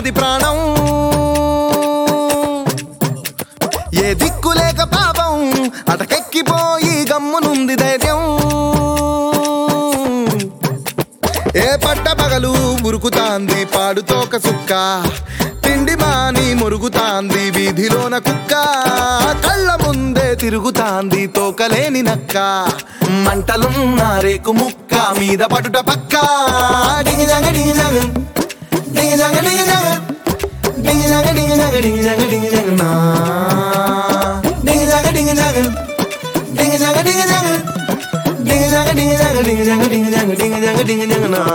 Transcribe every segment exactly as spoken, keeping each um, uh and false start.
ఉన్నది ప్రాణం ఏ దిక్కు లేక పాపం అటకెక్కిపోయి గమ్మునుంది ధైర్యం ఏ పట్ట పగలు ఉరుకుతాంది పాడుతోక సుక్క తిండి మాని మురుగుతాంది వీధిలోన కుక్క కళ్ళ ముందే తిరుగుతాంది తోకలేని నక్క మంటలున్న రేకు ముక్క మీద పటుట పక్క డింగిజంగ డింగిజంగ డింగిజంగ డింగిజంగ డింగిజంగ డింగిజంగ డింగిజంగ డింగిజంగ నా డింగిజంగ డింగిజంగ డింగిజంగ డింగిజంగ డింగిజంగ డింగిజంగ డింగిజంగ డింగిజంగ డింగిజంగ డింగిజంగ నా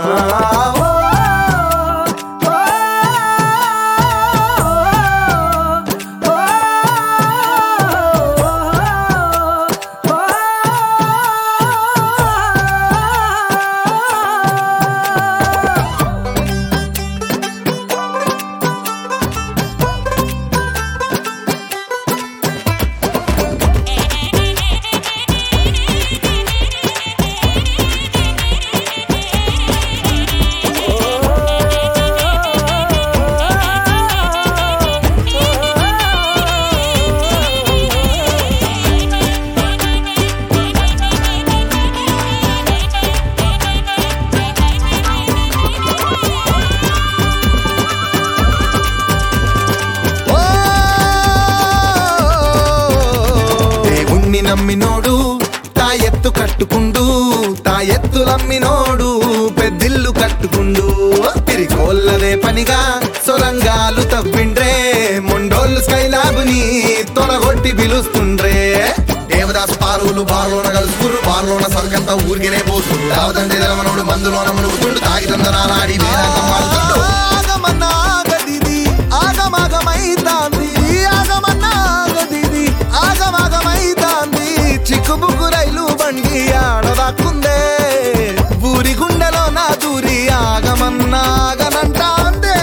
నమ్మినోడు తా ఎత్తు కట్టుకుండు తా ఎత్తులమ్మినోడు పెద్దిల్లు కట్టుకుండు తిరికోళ్ళదే పనిగా సొరంగాలు తవ్విండ్రే మొండోళ్ళు స్కైలాబుని తొలగొట్టి పిలుస్తుండ్రే దేవదాసు పారులు బార్లోన కలుసుకుర్రు బార్లోన సరికంతా ఊరికినే పోతుండు దావతండ్రి తెలవనోడు మందులోన మునుగుతుండు తాగి తందనాలాడి వేదాంతం మాడుతుండు ఆగమన్నాగదిది ఆగమాగమైతాంది ఆగమన్నాగదిది ఆగమాగమైతాంది చిక్కుబుక్కు రైలు బండి ఆడదాక్కుందే ఊరి గుండెలో నా దూరి ఆగమన్నాగనంటాందే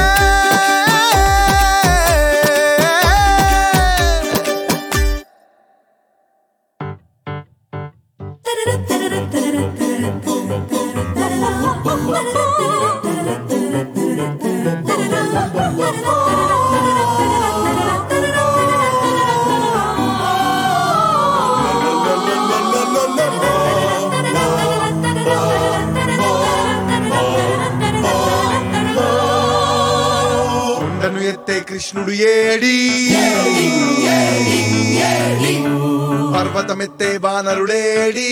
కొండను ఎత్తే కృష్ణుడు ఏడి పర్వతమెత్తే వానరుడేడి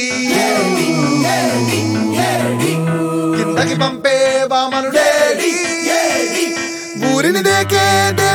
కిందకి పంపే వామనుడేడి ఊరిని దేకే